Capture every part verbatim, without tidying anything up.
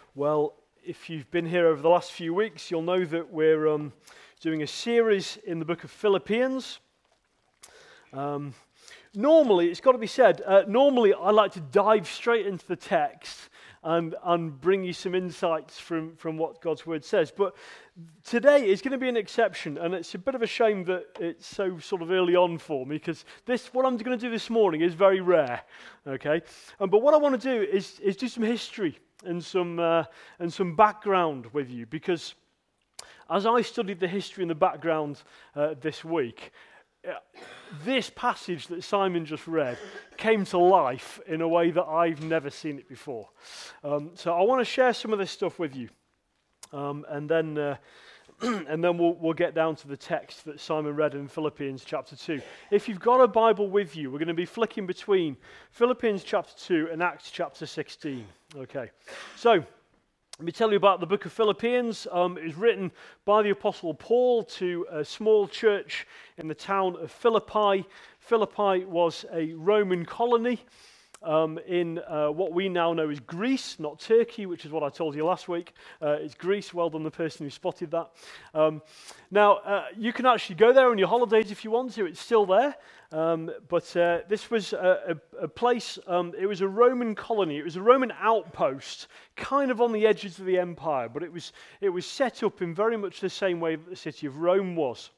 Well, if you've been here over the last few weeks, you'll know that we're um, doing a series in the book of Philippians. Um, normally, it's got to be said, uh, normally I like to dive straight into the text and, and bring you some insights from, from what God's Word says. But today is going to be an exception, and it's a bit of a shame that it's so sort of early on for me, because this, what I'm going to do this morning is very rare, okay? Um, but what I want to do is, is do some history and some uh, and some background with you, because as I studied the history and the background uh, this week, uh, this passage that Simon just read came to life in a way that I've never seen it before. Um, so I want to share some of this stuff with you, um, and then uh, and then we'll we'll get down to the text that Simon read in Philippians chapter two. If you've got a Bible with you, we're going to be flicking between Philippians chapter two and Acts chapter sixteen. Okay, so let me tell you about the book of Philippians. Um, it was written by the Apostle Paul to a small church in the town of Philippi. Philippi was a Roman colony um, in uh, what we now know as Greece, not Turkey, which is what I told you last week. Uh, it's Greece. Well done, the person who spotted that. Um, now, uh, you can actually go there on your holidays if you want to. It's still there. Um, but uh, this was a, a, a place, um, it was a Roman colony, it was a Roman outpost, kind of on the edges of the empire, but it was it was set up in very much the same way that the city of Rome was.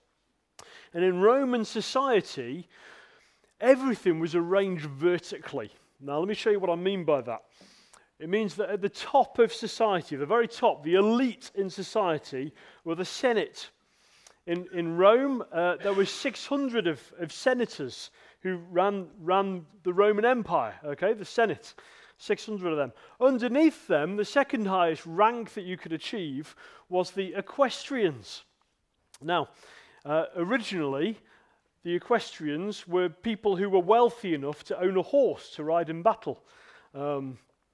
And in Roman society, everything was arranged vertically. Now let me show you what I mean by that. It means that at the top of society, the very top, the elite in society, were the Senate. In, in Rome, uh, there were six hundred of, of senators who ran, ran the Roman Empire, okay, the Senate, six hundred of them. Underneath them, the second highest rank that you could achieve was the equestrians. Now, uh, originally, the equestrians were people who were wealthy enough to own a horse to ride in battle. Um,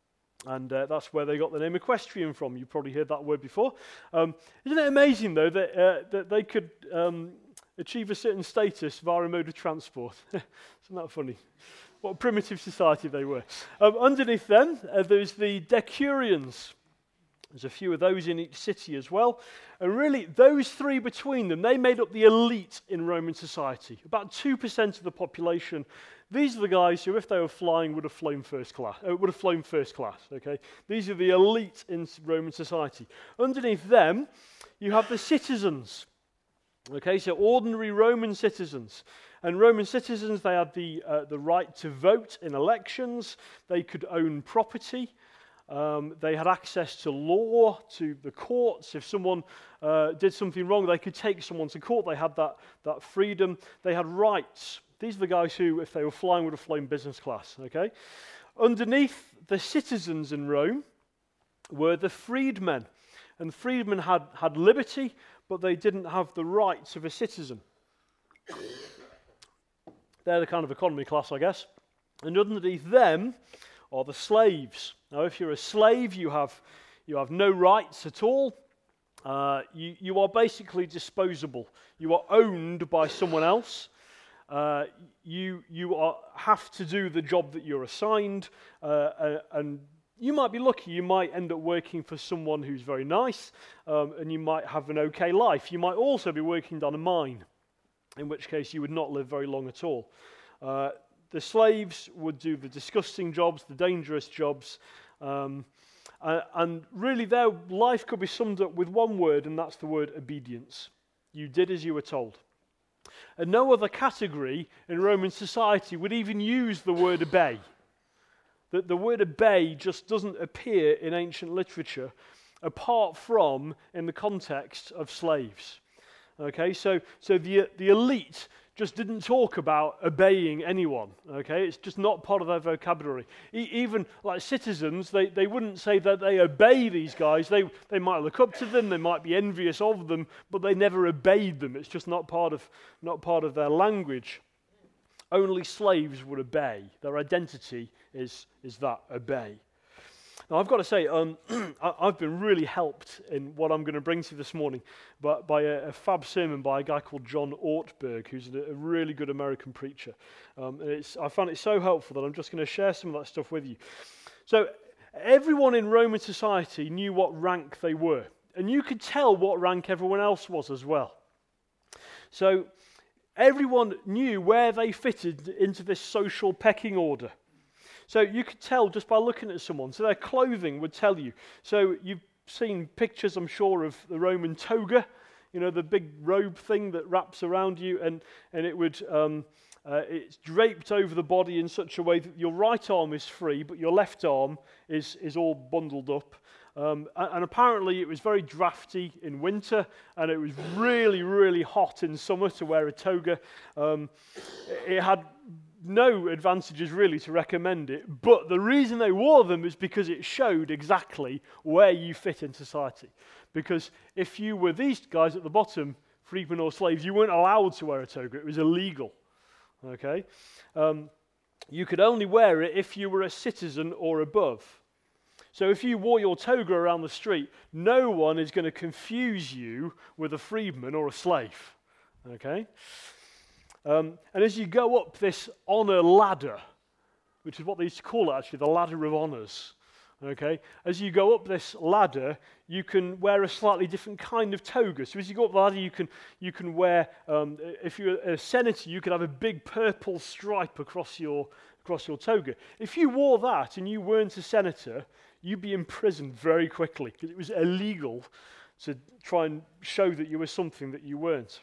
And uh, that's where they got the name equestrian from. You've probably heard that word before. Um, isn't it amazing, though, that, uh, that they could um, achieve a certain status via a mode of transport? Isn't that funny? What a primitive society they were. Um, underneath them, uh, there's the decurions. There's a few of those in each city as well. And really, those three between them, they made up the elite in Roman society. About two percent of the population. These are the guys who, if they were flying, would have flown first class. Uh, would have flown first class. Okay, these are the elite in Roman society. Underneath them, you have the citizens. Okay, so ordinary Roman citizens. And Roman citizens, they had the uh, the right to vote in elections. They could own property. Um, they had access to law, to the courts. If someone uh, did something wrong, they could take someone to court. They had that that freedom. They had rights. These are the guys who, if they were flying, would have flown business class, okay? Underneath the citizens in Rome were the freedmen. And freedmen had, had liberty, but they didn't have the rights of a citizen. They're the kind of economy class, I guess. And underneath them are the slaves. Now, if you're a slave, you have, you have no rights at all. Uh, you, you are basically disposable. You are owned by someone else. Uh, you you are, have to do the job that you're assigned, uh, uh, and you might be lucky. You might end up working for someone who's very nice, um, and you might have an okay life. You might also be working on a mine, in which case you would not live very long at all. Uh, the slaves would do the disgusting jobs, the dangerous jobs, um, uh, and really their life could be summed up with one word, and that's the word obedience. You did as you were told. And no other category in Roman society would even use the word obey. The, the word obey just doesn't appear in ancient literature apart from in the context of slaves. Okay, so so the the elite just didn't talk about obeying anyone. Okay, it's just not part of their vocabulary. E- even like citizens, they, they wouldn't say that they obey these guys. They they might look up to them, they might be envious of them, but they never obeyed them. It's just not part of not part of their language. Only slaves would obey. Their identity is is that obey. Now, I've got to say, um, I've been really helped in what I'm going to bring to you this morning by, by a, a fab sermon by a guy called John Ortberg, who's a, a really good American preacher. Um, and it's, I found it so helpful that I'm just going to share some of that stuff with you. So, Everyone in Roman society knew what rank they were, and you could tell what rank everyone else was as well. So everyone knew where they fitted into this social pecking order. So you could tell just by looking at someone. So their clothing would tell you. So you've seen pictures, I'm sure, of the Roman toga, you know, the big robe thing that wraps around you, and, and it would, um, uh, it's draped over the body in such a way that your right arm is free, but your left arm is, is all bundled up. Um, and, and apparently it was very drafty in winter, and it was really, really hot in summer to wear a toga. Um, it had no advantages really to recommend it, but the reason they wore them is because it showed exactly where you fit in society. Because if you were these guys at the bottom, freedmen or slaves, you weren't allowed to wear a toga. It was illegal. Okay, um, you could only wear it if you were a citizen or above. So if you wore your toga around the street, no one is going to confuse you with a freedman or a slave. Okay. Um, and as you go up this honor ladder, which is what they used to call it actually, the ladder of honors, okay, as you go up this ladder, you can wear a slightly different kind of toga. So as you go up the ladder, you can you can wear, um, if you're a senator, you could have a big purple stripe across your across your toga. If you wore that and you weren't a senator, you'd be imprisoned very quickly because it was illegal to try and show that you were something that you weren't.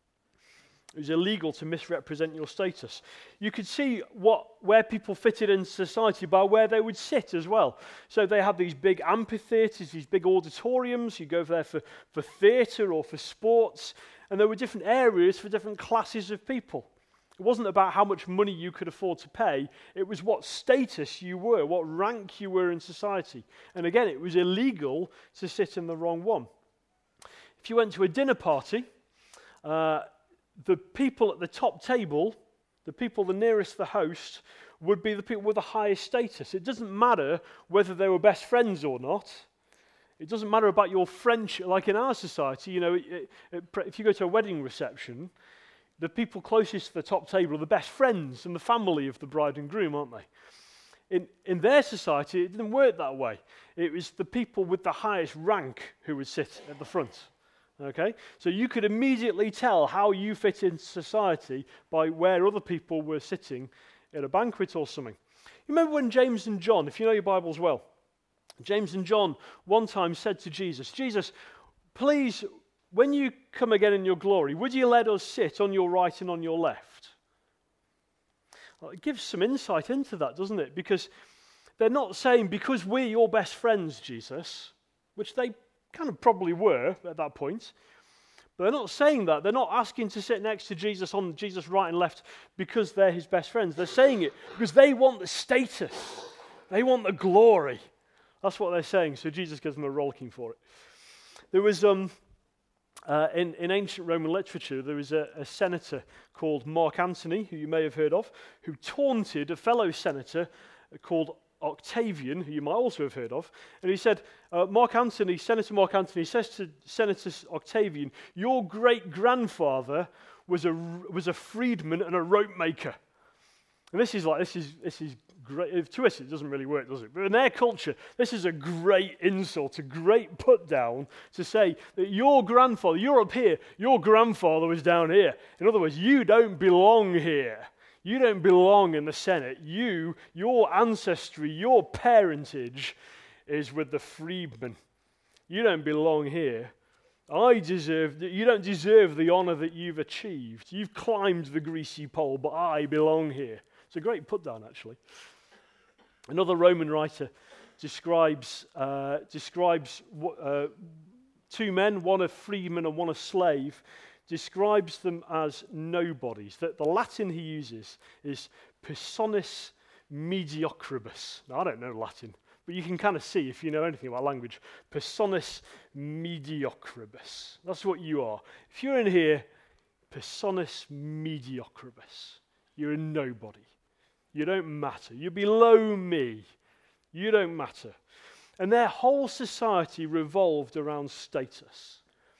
It was illegal to misrepresent your status. You could see what where people fitted in society by where they would sit as well. So they had these big amphitheatres, these big auditoriums. You go over there for, for theatre or for sports. And there were different areas for different classes of people. It wasn't about how much money you could afford to pay. It was what status you were, what rank you were in society. And again, it was illegal to sit in the wrong one. If you went to a dinner party, uh, the people at the top table, the people the nearest the host, would be the people with the highest status. It doesn't matter whether they were best friends or not. It doesn't matter about your friendship. Like in our society, you know, it, it, if you go to a wedding reception, the people closest to the top table are the best friends and the family of the bride and groom, aren't they? In, in their society, it didn't work that way. It was the people with the highest rank who would sit at the front. Okay, so you could immediately tell how you fit in society by where other people were sitting at a banquet or something. You remember when James and John, if you know your Bibles well, James and John one time said to Jesus, Jesus, please, when you come again in your glory, would you let us sit on your right and on your left? Well, it gives some insight into that, doesn't it? Because they're not saying, because we're your best friends, Jesus, which they kind of probably were at that point. But they're not saying that. They're not asking to sit next to Jesus on Jesus' right and left because they're his best friends. They're saying it because they want the status. They want the glory. That's what they're saying. So Jesus gives them a rollicking for it. There was, um, uh, in, in ancient Roman literature, there was a, a senator called Mark Antony, who you may have heard of, who taunted a fellow senator called Octavian, who you might also have heard of, and he said, uh, Mark Antony, Senator Mark Antony says to Senator Octavian, your great-grandfather was a, was a freedman and a rope maker. And this is like, this is this is great. To us, it doesn't really work, does it? But in their culture, this is a great insult, a great put-down to say that your grandfather, you're up here, your grandfather was down here. In other words, you don't belong here. You don't belong in the Senate. You, your ancestry, your parentage is with the freedmen. You don't belong here. I deserve, you don't deserve the honor that you've achieved. You've climbed the greasy pole, but I belong here. It's a great put down, actually. Another Roman writer describes, uh, describes uh, two men, one a freedman and one a slave, describes them as nobodies. That the Latin he uses is personis mediocribus. Now, I don't know Latin, but you can kind of see if you know anything about language. Personis mediocribus. That's what you are. If you're in here, personis mediocribus. You're a nobody. You don't matter. You're below me. You don't matter. And their whole society revolved around status.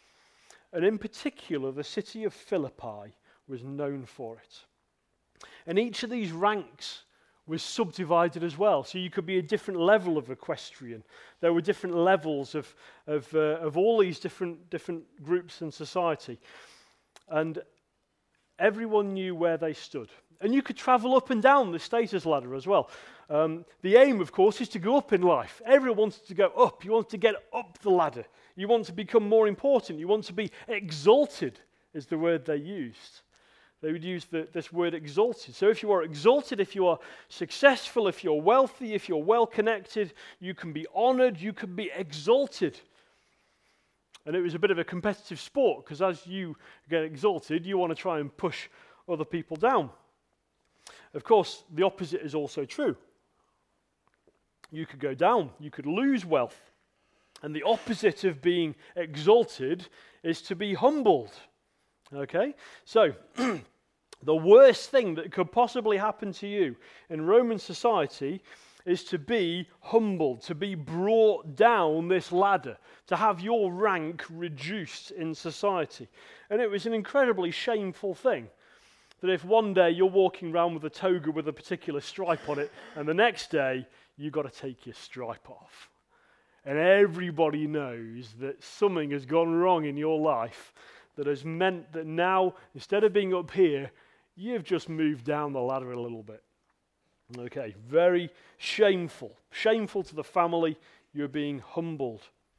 And in particular, the city of Philippi was known for it. And each of these ranks was subdivided as well. So you could be a different level of equestrian. There were different levels of of, uh, of all these different different groups in society. And everyone knew where they stood. And you could travel up and down the status ladder as well. Um, the aim, of course, is to go up in life. Everyone wants to go up. You want to get up the ladder. You want to become more important. You want to be exalted, is the word they used. They would use the, this word exalted. So if you are exalted, if you are successful, if you're wealthy, if you're well-connected, you can be honored, you can be exalted. And it was a bit of a competitive sport, because as you get exalted, you want to try and push other people down. Of course, the opposite is also true. You could go down, you could lose wealth. And the opposite of being exalted is to be humbled. Okay? So, the worst thing that could possibly happen to you in Roman society is to be humbled, to be brought down this ladder, to have your rank reduced in society. And it was an incredibly shameful thing, that if one day you're walking around with a toga with a particular stripe on it, and the next day you've got to take your stripe off. And everybody knows that something has gone wrong in your life that has meant that now, instead of being up here, you've just moved down the ladder a little bit. Okay, very shameful. Shameful to the family. You're being humbled.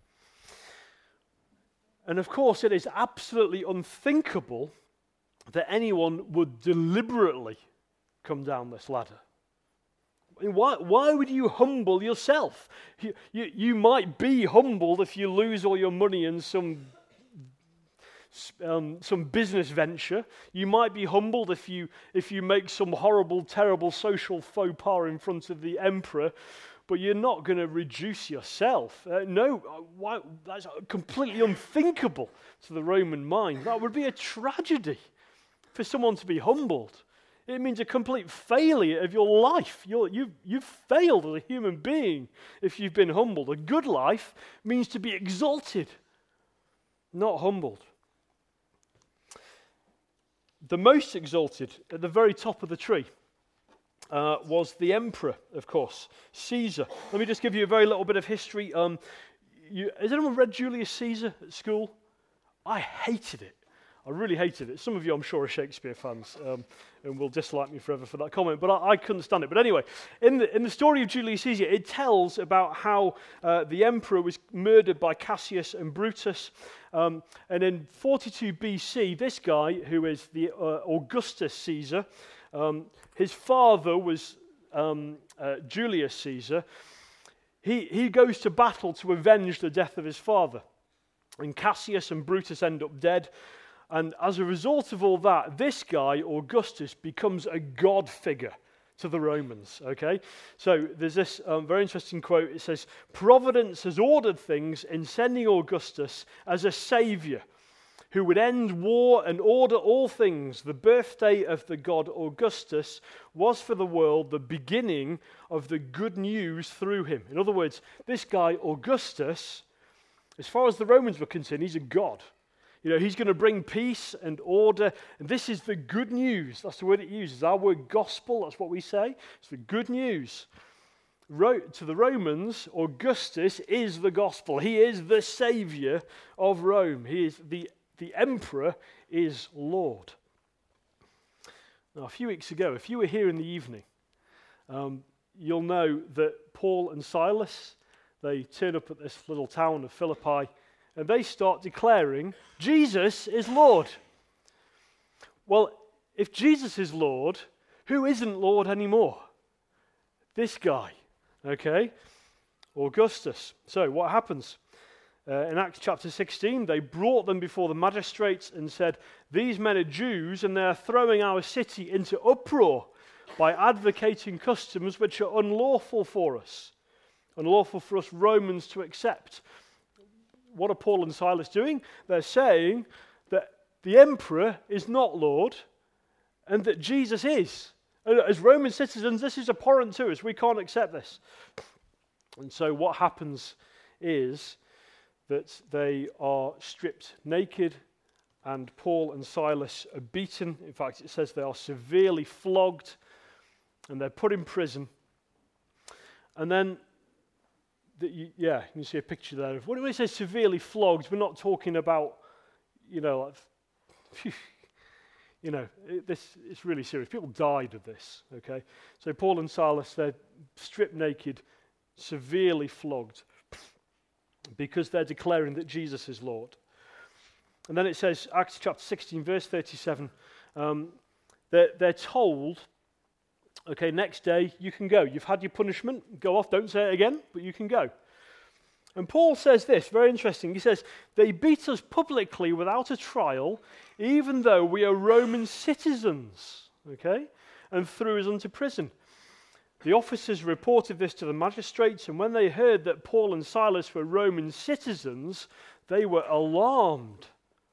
And of course, it is absolutely unthinkable that anyone would deliberately come down this ladder. I mean, why, why would you humble yourself? You, you, you might be humbled if you lose all your money in some Um, some business venture. You might be humbled if you if you make some horrible, terrible social faux pas in front of the emperor, but you're not going to reduce yourself. Uh, no, why, that's completely unthinkable to the Roman mind. That would be a tragedy for someone to be humbled. It means a complete failure of your life. You're, you've, you've failed as a human being if you've been humbled. A good life means to be exalted, not humbled. The most exalted, at the very top of the tree, uh, was the emperor, of course, Caesar. Let me just give you a very little bit of history. Um, you, has anyone read Julius Caesar at school? I hated it. I really hated it. Some of you, I'm sure, are Shakespeare fans um, and will dislike me forever for that comment, but I, I couldn't stand it. But anyway, in the, in the story of Julius Caesar, it tells about how uh, the emperor was murdered by Cassius and Brutus. Um, and in forty-two B C, this guy, who is the uh, Augustus Caesar, um, his father was um, uh, Julius Caesar. He, he goes to battle to avenge the death of his father. And Cassius and Brutus end up dead. And as a result of all that, this guy, Augustus, becomes a god figure to the Romans, okay? So there's this um, very interesting quote. It says, "Providence has ordered things in sending Augustus as a savior who would end war and order all things. The birthday of the god Augustus was for the world the beginning of the good news through him." In other words, this guy, Augustus, as far as the Romans were concerned, he's a god. You know, he's going to bring peace and order. And this is the good news. That's the word it uses. Our word gospel, that's what we say. It's the good news. Ro- to the Romans, Augustus is the gospel. He is the savior of Rome. He is the, the emperor is Lord. Now, a few weeks ago, if you were here in the evening, um, you'll know that Paul and Silas, they turn up at this little town of Philippi, and they start declaring, Jesus is Lord. Well, if Jesus is Lord, who isn't Lord anymore? This guy, okay? Augustus. So what happens? Uh, in Acts chapter sixteen, they brought them before the magistrates and said, "These men are Jews, and they are throwing our city into uproar by advocating customs which are unlawful for us, unlawful for us Romans to accept." What are Paul and Silas doing? They're saying that the emperor is not Lord and that Jesus is. And as Roman citizens, this is abhorrent to us. We can't accept this. And so what happens is that they are stripped naked and Paul and Silas are beaten. In fact, it says they are severely flogged. and they're put in prison. And then, the, you, yeah, you can see a picture there. When it says severely flogged, we're not talking about, you know, like, phew, you know, it, this it's really serious. People died of this, okay? So Paul and Silas, they're stripped naked, severely flogged, because they're declaring that Jesus is Lord. And then it says, Acts chapter sixteen, verse thirty-seven, um, they're, they're told, okay, next day you can go. You've had your punishment, go off, don't say it again, but you can go. And Paul says this, very interesting. He says, they beat us publicly without a trial, even though we are Roman citizens, okay, and threw us into prison. The officers reported this to the magistrates, and when they heard that Paul and Silas were Roman citizens, they were alarmed.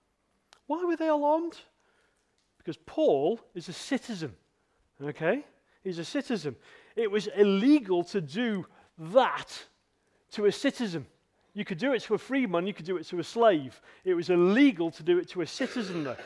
Why were they alarmed? Because Paul is a citizen, okay? He's a citizen. It was illegal to do that to a citizen. You could do it to a freeman, you could do it to a slave. It was illegal to do it to a citizen, though,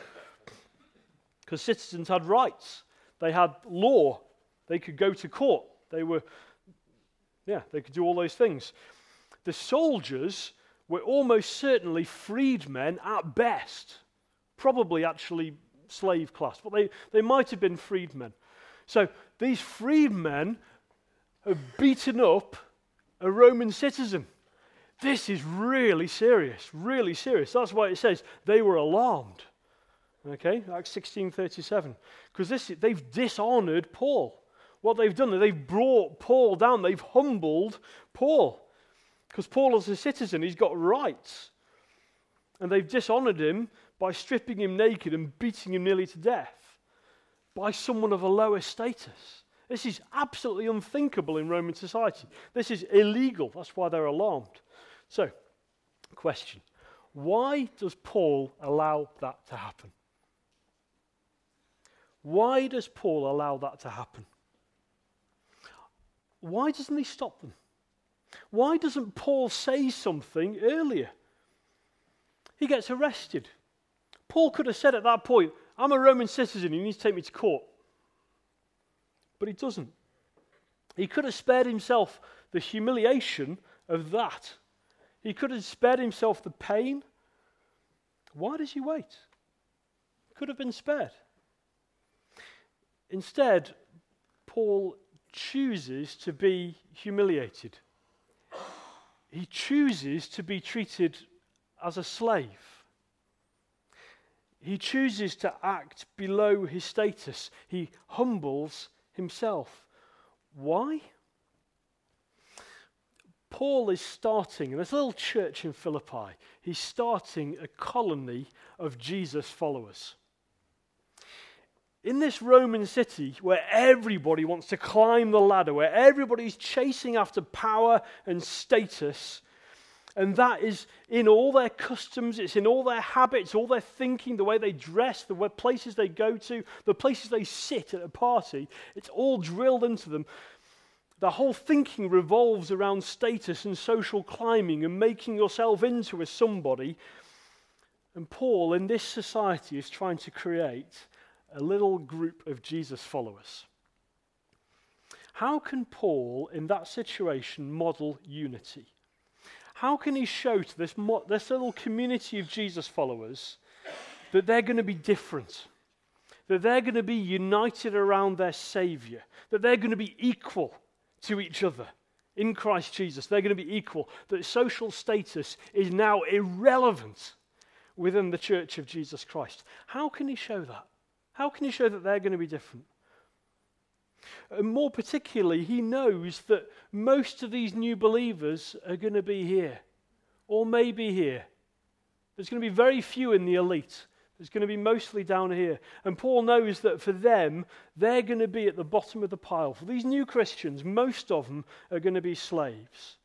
because citizens had rights. They had law. They could go to court. They were, yeah, they could do all those things. The soldiers were almost certainly freedmen at best, probably actually slave class, but they, they might have been freedmen. So these freedmen have beaten up a Roman citizen. This is really serious, really serious. That's why it says they were alarmed. Okay, Acts sixteen thirty-seven. Because this they've dishonored Paul. What they've done, they've brought Paul down. They've humbled Paul. Because Paul is a citizen, he's got rights. And they've dishonored him by stripping him naked and beating him nearly to death by someone of a lower status. This is absolutely unthinkable in Roman society. This is illegal. That's why they're alarmed. So, question. Why does Paul allow that to happen? Why does Paul allow that to happen? Why doesn't he stop them? Why doesn't Paul say something earlier? He gets arrested. Paul could have said at that point, I'm a Roman citizen, you need to take me to court. But he doesn't. He could have spared himself the humiliation of that. He could have spared himself the pain. Why does he wait? Could have been spared. Instead, Paul chooses to be humiliated. He chooses to be treated as a slave. He chooses to act below his status. He humbles himself. Why? Paul is starting, in this little church in Philippi, he's starting a colony of Jesus followers. In this Roman city where everybody wants to climb the ladder, where everybody's chasing after power and status, and that is in all their customs, it's in all their habits, all their thinking, the way they dress, the places they go to, the places they sit at a party, it's all drilled into them. The whole thinking revolves around status and social climbing and making yourself into a somebody. And Paul, in this society, is trying to create a little group of Jesus followers. How can Paul, in that situation, model unity? How can he show to this, mo- this little community of Jesus followers that they're going to be different, that they're going to be united around their Savior, that they're going to be equal to each other in Christ Jesus? They're going to be equal, that social status is now irrelevant within the church of Jesus Christ. How can he show that? How can he show that they're going to be different? And more particularly, he knows that most of these new believers are going to be here, or maybe here. There's going to be very few in the elite. There's going to be mostly down here. And Paul knows that for them, they're going to be at the bottom of the pile. For these new Christians, most of them are going to be slaves.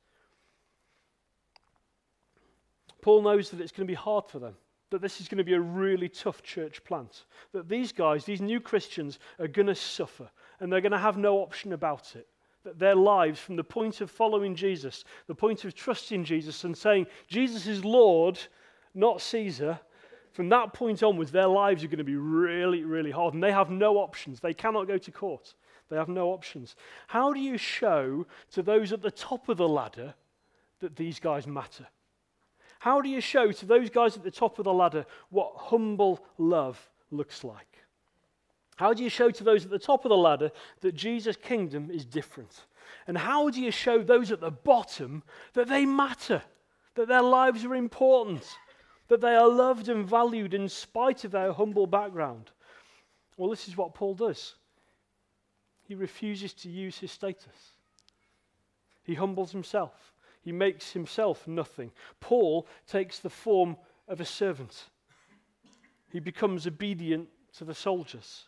Paul knows that it's going to be hard for them, that this is going to be a really tough church plant, that these guys, these new Christians, are going to suffer, and they're going to have no option about it. That their lives, from the point of following Jesus, the point of trusting Jesus and saying, Jesus is Lord, not Caesar, from that point onwards, their lives are going to be really, really hard, and they have no options. They cannot go to court. They have no options. How do you show to those at the top of the ladder that these guys matter? How do you show to those guys at the top of the ladder what humble love looks like? How do you show to those at the top of the ladder that Jesus' kingdom is different? And how do you show those at the bottom that they matter, that their lives are important, that they are loved and valued in spite of their humble background? Well, this is what Paul does. He refuses to use his status. He humbles himself. He makes himself nothing. Paul takes the form of a servant. He becomes obedient to the soldiers.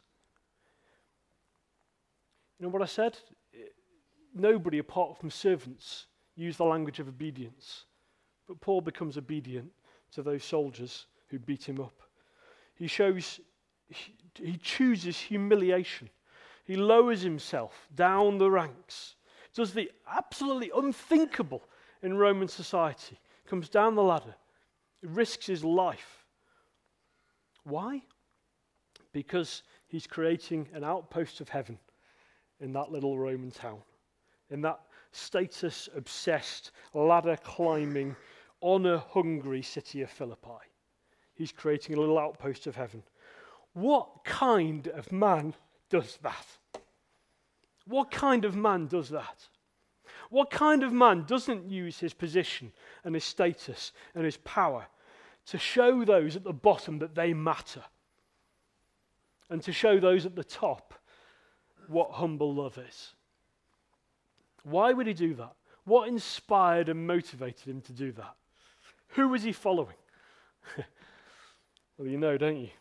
You know what I said? Nobody apart from servants use the language of obedience. But Paul becomes obedient to those soldiers who beat him up. He shows, he, he chooses humiliation. He lowers himself down the ranks. Does the absolutely unthinkable in Roman society. Comes down the ladder. He risks his life. Why? Because he's creating an outpost of heaven in that little Roman town. In that status-obsessed, ladder-climbing, honor-hungry city of Philippi. He's creating a little outpost of heaven. What kind of man does that? What kind of man does that? What kind of man doesn't use his position and his status and his power to show those at the bottom that they matter, and to show those at the top what humble love is? Why would he do that? What inspired and motivated him to do that? Who was he following? Well, you know, don't you?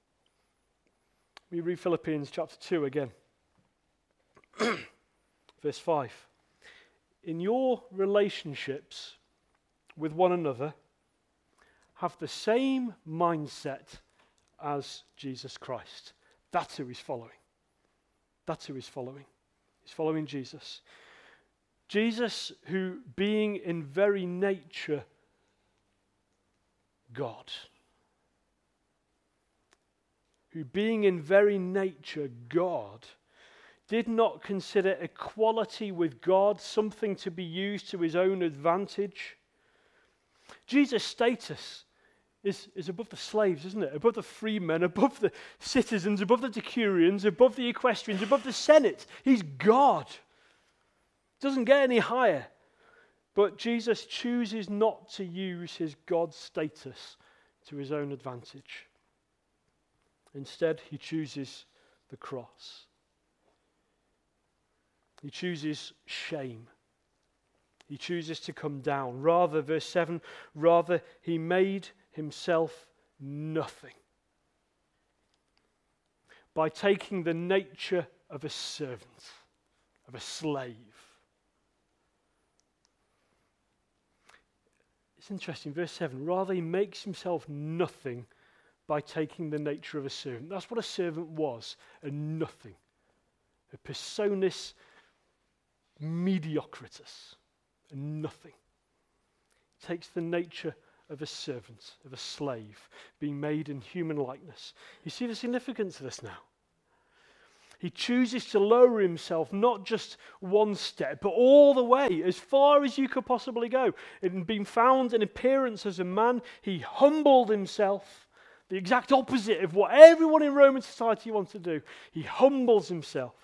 We read Philippians chapter two again. Verse five. In your relationships with one another, have the same mindset as Jesus Christ. That's who he's following. That's who he's following. He's following Jesus. Jesus, who being in very nature God, who being in very nature God, did not consider equality with God something to be used to his own advantage. Jesus' status is, is above the slaves, isn't it? Above the free men, above the citizens, above the decurions, above the equestrians, above the Senate. He's God. Doesn't get any higher. But Jesus chooses not to use his God status to his own advantage. Instead, he chooses the cross. He chooses shame. He chooses to come down. Rather, verse seven, rather he made himself nothing by taking the nature of a servant, of a slave. It's interesting, verse seven, rather he makes himself nothing by taking the nature of a servant. That's what a servant was, a nothing, a personis mediocritas, a nothing. He takes the nature of a servant, of a slave, being made in human likeness. You see the significance of this now? He chooses to lower himself not just one step, but all the way, as far as you could possibly go. In being found in appearance as a man, he humbled himself, the exact opposite of what everyone in Roman society wants to do. He humbles himself,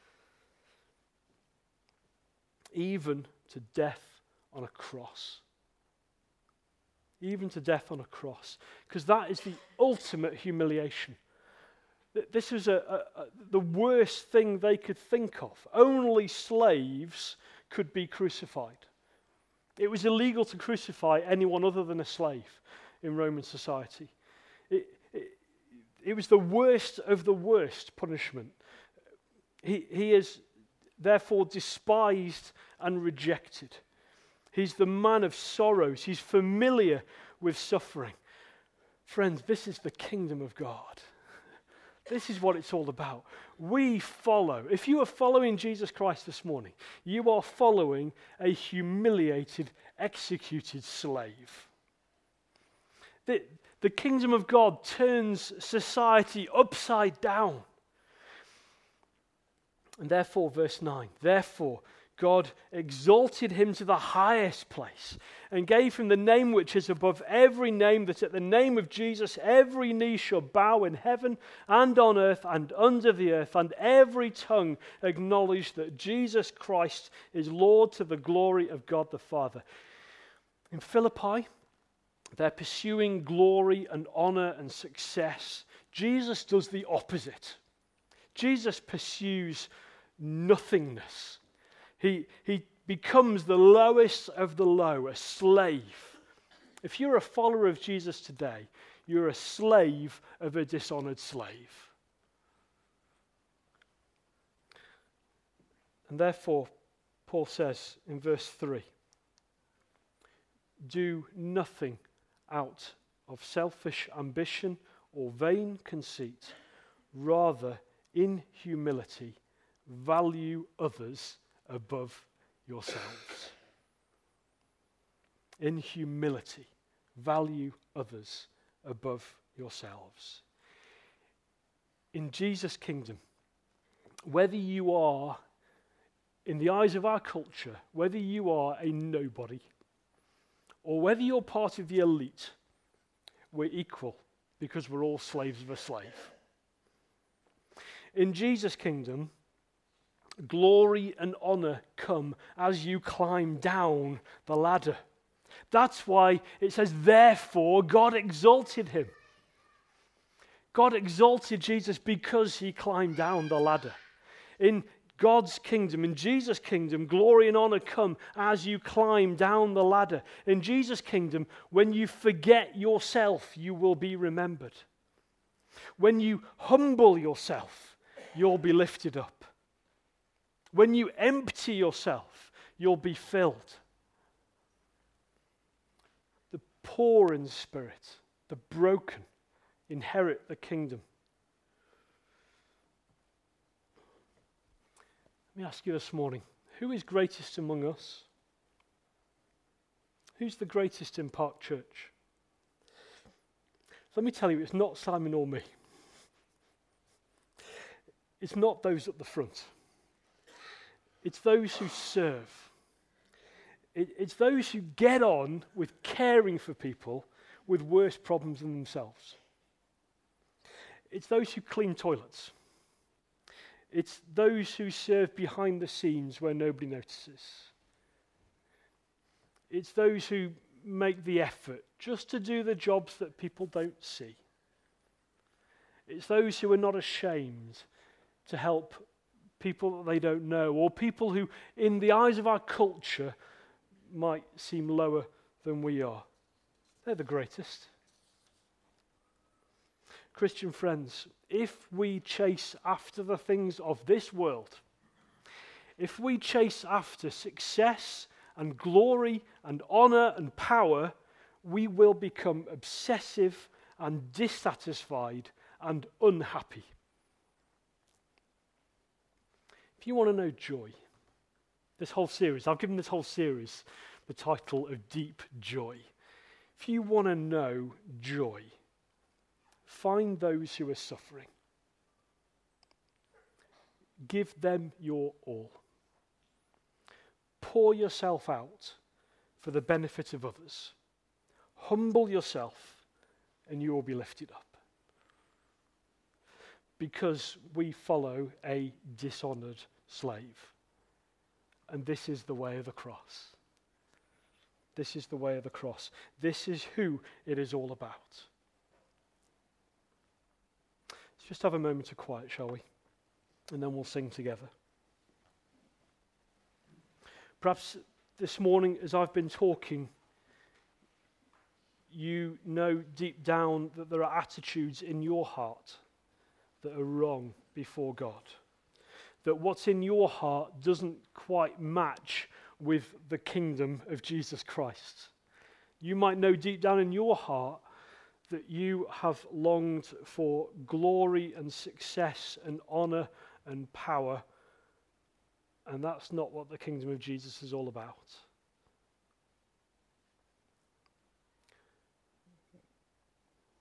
even to death on a cross. Even to death on a cross. Because that is the ultimate humiliation. This was a, a, a, the worst thing they could think of. Only slaves could be crucified. It was illegal to crucify anyone other than a slave in Roman society. It, it, it was the worst of the worst punishment. He, he is therefore despised and rejected. He's the man of sorrows. He's familiar with suffering. Friends, this is the kingdom of God. This is what it's all about. We follow. If you are following Jesus Christ this morning, you are following a humiliated, executed slave. The, the kingdom of God turns society upside down. And therefore, verse nine, therefore God exalted him to the highest place and gave him the name which is above every name, that at the name of Jesus every knee shall bow in heaven and on earth and under the earth, and every tongue acknowledge that Jesus Christ is Lord, to the glory of God the Father. In Philippi, they're pursuing glory and honor and success. Jesus does the opposite. Jesus pursues nothingness. He, he becomes the lowest of the low, a slave. If you're a follower of Jesus today, you're a slave of a dishonored slave. And therefore, Paul says in verse three, do nothing out of selfish ambition or vain conceit, rather in humility value others above yourselves. In humility, value others above yourselves. In Jesus' kingdom, whether you are, in the eyes of our culture, whether you are a nobody or whether you're part of the elite, we're equal because we're all slaves of a slave. In Jesus' kingdom, glory and honor come as you climb down the ladder. That's why it says, therefore, God exalted him. God exalted Jesus because he climbed down the ladder. In God's kingdom, in Jesus' kingdom, glory and honor come as you climb down the ladder. In Jesus' kingdom, when you forget yourself, you will be remembered. When you humble yourself, you'll be lifted up. When you empty yourself, you'll be filled. The poor in spirit, the broken, inherit the kingdom. Let me ask you this morning, who is greatest among us? Who's the greatest in Park Church? Let me tell you, it's not Simon or me. It's not those at the front. It's those who serve. It, it's those who get on with caring for people with worse problems than themselves. It's those who clean toilets. It's those who serve behind the scenes where nobody notices. It's those who make the effort just to do the jobs that people don't see. It's those who are not ashamed to help people that they don't know, or people who, in the eyes of our culture, might seem lower than we are. They're the greatest. Christian friends, if we chase after the things of this world, if we chase after success and glory and honor and power, we will become obsessive and dissatisfied and unhappy. If you want to know joy, this whole series, I've given this whole series the title of Deep Joy. If you want to know joy, find those who are suffering. Give them your all. Pour yourself out for the benefit of others. Humble yourself and you will be lifted up. Because we follow a dishonored slave. And this is the way of the cross. This is the way of the cross. This is who it is all about. Let's just have a moment of quiet, shall we? And then we'll sing together. Perhaps this morning, as I've been talking, you know deep down that there are attitudes in your heart that are wrong before God. That what's in your heart doesn't quite match with the kingdom of Jesus Christ. You might know deep down in your heart that you have longed for glory and success and honor and power, and that's not what the kingdom of Jesus is all about.